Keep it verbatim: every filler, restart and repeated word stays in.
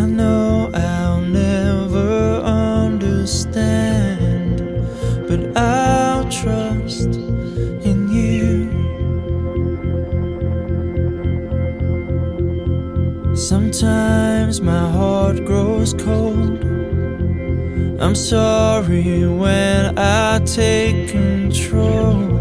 I know I'll never understand, but I'll trust in you. Sometimes my heart grows cold. I'm sorry when I take control.